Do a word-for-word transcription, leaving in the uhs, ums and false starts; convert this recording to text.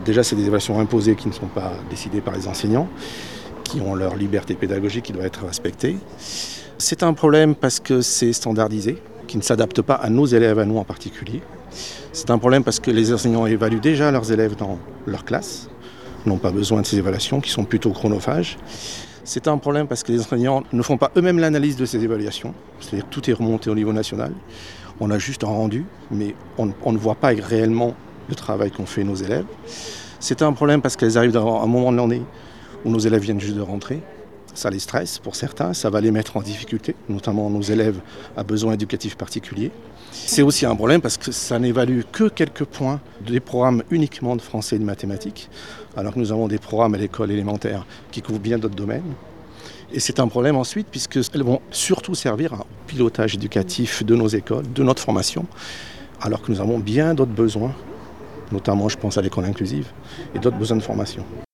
déjà, c'est des évaluations imposées qui ne sont pas décidées par les enseignants, qui ont leur liberté pédagogique qui doit être respectée. C'est un problème parce que c'est standardisé, qui ne s'adapte pas à nos élèves, à nous en particulier. C'est un problème parce que les enseignants évaluent déjà leurs élèves dans leur classe, n'ont pas besoin de ces évaluations qui sont plutôt chronophages. C'est un problème parce que les enseignants ne font pas eux-mêmes l'analyse de ces évaluations, c'est-à-dire que tout est remonté au niveau national. On a juste un rendu, mais on, on ne voit pas réellement le travail qu'ont fait nos élèves. C'est un problème parce qu'elles arrivent à un moment de l'année où nos élèves viennent juste de rentrer. Ça les stresse pour certains, ça va les mettre en difficulté, notamment nos élèves à besoins éducatifs particuliers. C'est aussi un problème parce que ça n'évalue que quelques points des programmes uniquement de français et de mathématiques, alors que nous avons des programmes à l'école élémentaire qui couvrent bien d'autres domaines. Et c'est un problème ensuite puisqu'elles vont surtout servir à un pilotage éducatif de nos écoles, de notre formation, alors que nous avons bien d'autres besoins, notamment je pense à l'école inclusive, et d'autres besoins de formation.